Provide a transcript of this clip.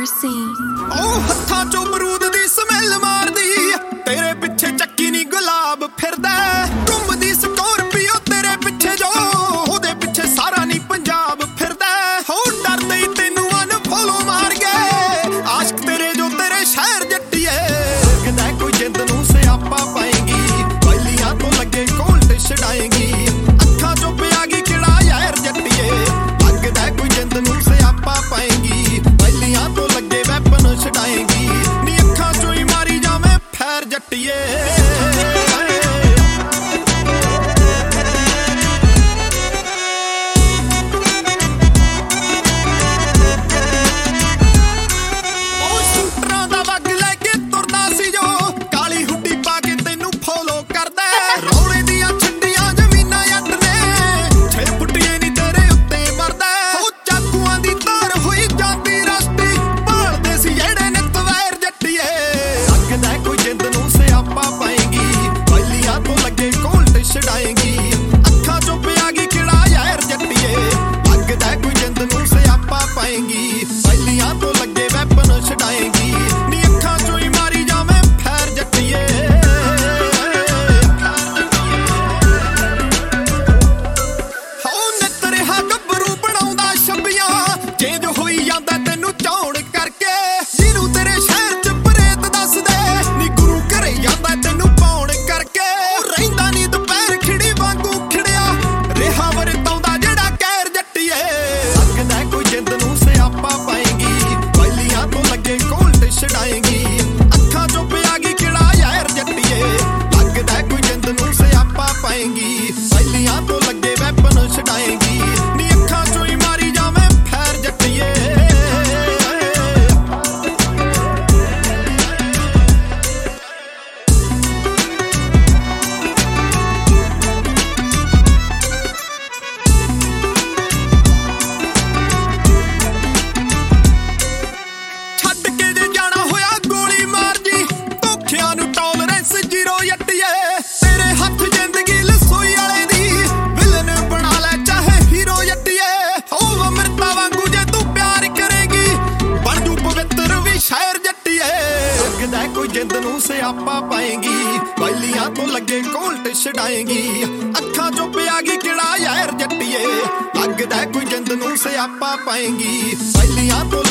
Mercy ਉਹ ਹੱਥਾਂ ਚੋਂ ਬਰੂਦ ਦੀ ਸਮੈਲ ਮਾਰਦੀ ਤੇਰੇ ਪਿੱਛੇ ਚੱਕੀ ਨੀ ਗੁਲਾਬ ਫਿਰਦਾ ਘੁੰਮਦੀ ਸਕੋਰਪੀਓ ਤੇਰੇ ਪਿੱਛੇ ਜੋ ਉਹਦੇ ਪਿੱਛੇ ਸਾਰਾ ਨੀ ਪੰਜਾਬ ਫਿਰਦਾ ਹੋ ਡਰਦੇ ਹੀ ਤੈਨੂੰ ਅਨਫੋਲੋ ਮਾਰ ਗਏ ਆਸ਼ਕ ਤੇਰੇ ਜੋ ਤੇਰੇ ਸ਼ਹਿਰ ਜੱਟੀਏ ਕਹਿੰਦਾ ਕੋਈ ਜਿੰਦ ਨੂੰ ਸਿਆਪਾ ਪਾਏਗੀ ਪਹਿਲੀਆਂ ਤੋਂ ਲੱਗੇ ਕੋਲਡ ਛਡਾਏਗੀ ਅੱਖਾਂ ਚੋਂ ਪਿਆ ਗਈ ਕਿਹੜਾ ਯਾਰ ਜੱਟੀਏ ਲੱਗਦਾ ਕੋਈ ਜਿੰਦ ਨੂੰ ਸਿਆਪਾ ਪਾਏਗੀ ਪਹਿਲੀਆਂ ਤੋਂ ਲੱਗੇ ਵੈਪਨ ਛਡਾਏਗੀ ਨੀ ਅੱਖਾਂ ਚੋਂ ਹੀ ਮਾਰੀ ਜਾਵੇਂ ਫੈਰ ਜੱਟੀਏ ਛਡਾਏਗੀ ਅੱਖਾਂ ਚੋਂ ਪਿਆ ਗਈ ਕਿਹੜਾ ਯਾਰ ਜੱਟੀਏ ਲੱਗਦਾ ਕੋਈ ਜਿੰਦ ਨੂੰ ਸਿਆਪਾ ਪਾਏਗੀ ਪਹਿਲੀਆਂ ਤੋਂ ਲੱਗੇ ਵੈਪਨ ਛਡਾਏਗੀ ਨੀ ਅੱਖਾਂ ਚੋਂ ਹੀ ਮਾਰੀ ਜਾਵੇਂ ਫੈਰ ਜੱਟੀਏ ਹੋ ਨਿੱਤ ਰਿਹਾ ਗੱਭਰੂ ਬਣਾਉਂਦਾ ਛੱਬੀਆਂ ਚੇਂਜ ਹੋਈ ਜਾਂਦਾ ਤੈਨੂੰ ਚੌੜ ਕਰਕੇ ਜਿਹਨੂੰ ਤੇਰੇ ਸ਼ਹਿਰ ਚ ਪ੍ਰੇਤ ਦੱਸਦੇ ਨੀ ਗੁਰੂ ਘਰੇ ਜਾਂਦਾ ਤੈਨੂੰ ਪਾਉਣ ਕਰਕੇ ਰਹਿੰਦਾ ਨੀ ਛਡਾਏਗੀ ਅੱਖਾਂ ਚੋਂ ਪਿਆ ਗਈ ਕਿਹੜਾ ਯਾਰ ਜੱਟੀਏ ਲੱਗਦਾ ਕੋਈ ਜਿੰਦ ਨੂੰ ਸਿਆਪਾ ਪਾਏਗੀ ਪਹਿਲੀਆਂ ਤੋਂ ਲੱਗੇ ਵੈਪਨ ਛਡਾਏਗੀ ਨੀ ਅੱਖਾਂ ਚੋਂ ਹੀ ਮਾਰੀ ਜਾਵੇਂ ਫੈਰ ਜੱਟੀਏ ਕੋਈ ਜਿੰਦ ਨੂੰ ਸਿਆਪਾ ਪਾਏਗੀ ਪਹਿਲੀਆਂ ਤੋਂ ਲੱਗੇ ਕੋਲਟ ਛਡਾਏਗੀ ਅੱਖਾਂ ਚੋਂ ਪਿਆ ਗਈ ਕਿਹੜਾ ਯਾਰ ਜੱਟੀਏ ਲੱਗਦਾ ਕੋਈ ਜਿੰਦ ਨੂੰ ਸਿਆਪਾ ਪਾਏਗੀ ਪਹਿਲੀਆਂ ਤੋਂ